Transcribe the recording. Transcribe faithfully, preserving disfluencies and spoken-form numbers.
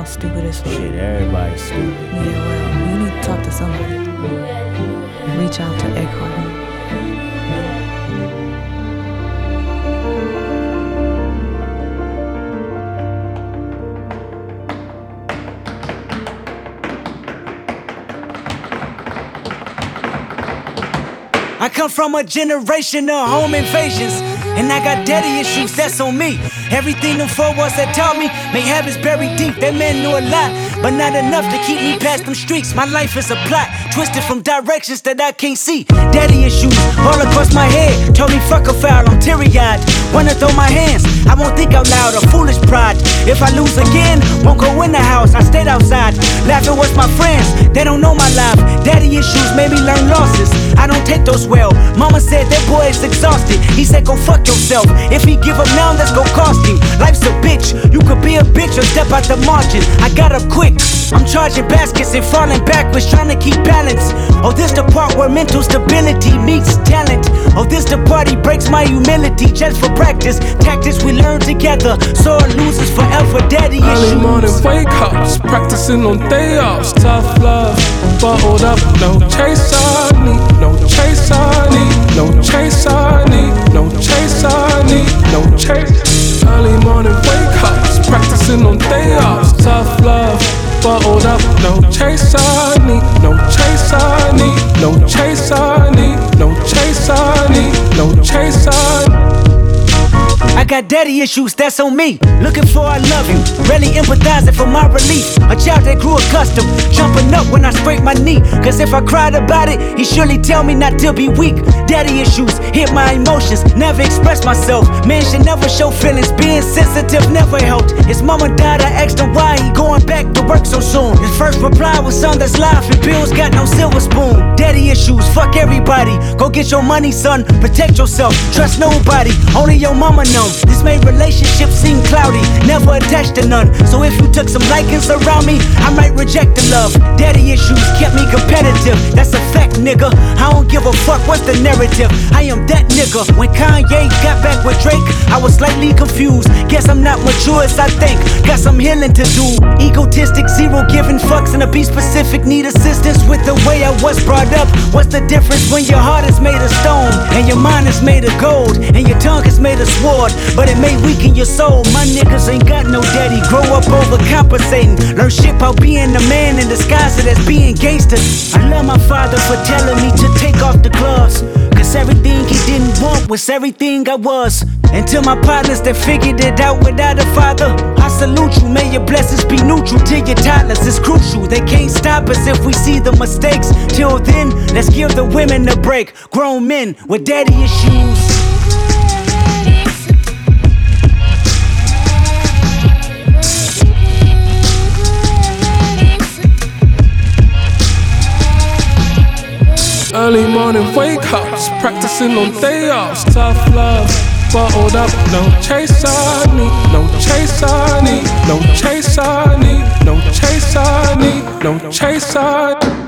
y'all stupid as fuck. Shit, everybody's stupid. Yeah, well, you need to talk to somebody. Reach out to Eckhart. I come from a generation of home invasions, and I got daddy issues, that's on me. Everything them four walls that taught me, may habits buried deep. That man knew a lot, but not enough to keep me past them streets. My life is a plot, twisted from directions that I can't see. Daddy issues all across my head, told me fuck a foul, I'm teary-eyed. Wanna throw my hands, I won't think out loud, a foolish pride. If I lose again, won't go in the house, I stayed outside. Laughing with my friends, they don't know my life. Daddy issues made me learn losses, I don't take those well. Mama said that boy is exhausted, he said go fuck yourself. If he give up now, let's go cost him. Life's a bitch, you could be a bitch or step out the margin. I got up quick, I'm charging baskets and falling backwards, trying to keep balance. Oh, this the part where mental stability meets talent. Oh, this the part he breaks my humility just for practice. Tactics we learn together, sore losers forever. Daddy issues. Early morning wake ups, practicing on day offs. Tough love, bottled up, no chase I need, no chase I need, no chase I need, no chase I need, no chase. Early morning wake ups, practicing on day offs. Tough love, bottled up, no chase I need, no chase I need, no chase I need, no chase I need, no chase I need. I got daddy issues, that's on me. Looking for I love you, really empathizing for my relief. A child that grew accustomed, jumping up when I scrape my knee. Cause if I cried about it, he surely tell me not to be weak. Daddy issues hit my emotions, never express myself. Man should never show feelings, being sensitive never helped. His mama died, I asked him why he going back to work so soon. His first reply was son, that's life and bills got no silver spoon. Daddy issues, fuck everybody. Go get your money son, protect yourself, trust nobody, only your mama know. This made relationships seem cloudy, never attached to none. So if you took some likings around me, I might reject the love. Daddy issues kept me competitive, that's a fact, nigga. I don't give a fuck what's the narrative, I am that nigga. When Kanye got back with Drake, I was slightly confused. Guess I'm not mature as I think, got some healing to do. Egotistic, zero giving fucks, and to be specific, need assistance with the way I was brought up. What's the difference when your heart is made of stone, and your mind is made of gold, and your tongue is made of sword? But it may weaken your soul. My niggas ain't got no daddy. Grow up overcompensating. Learn shit about being a man in disguise as being gangster. I love my father for telling me to take off the gloves, cause everything he didn't want was everything I was. And to my partners that figured it out without a father, I salute you. May your blessings be neutral to your toddlers. It's crucial, they can't stop us if we see the mistakes. Till then, let's give the women a break. Grown men with daddy issues. Early morning wake ups, practicing on day offs. Tough love, bottled up, no chase I need, no chase I need, no chase I need, no chase I need, no chase I need.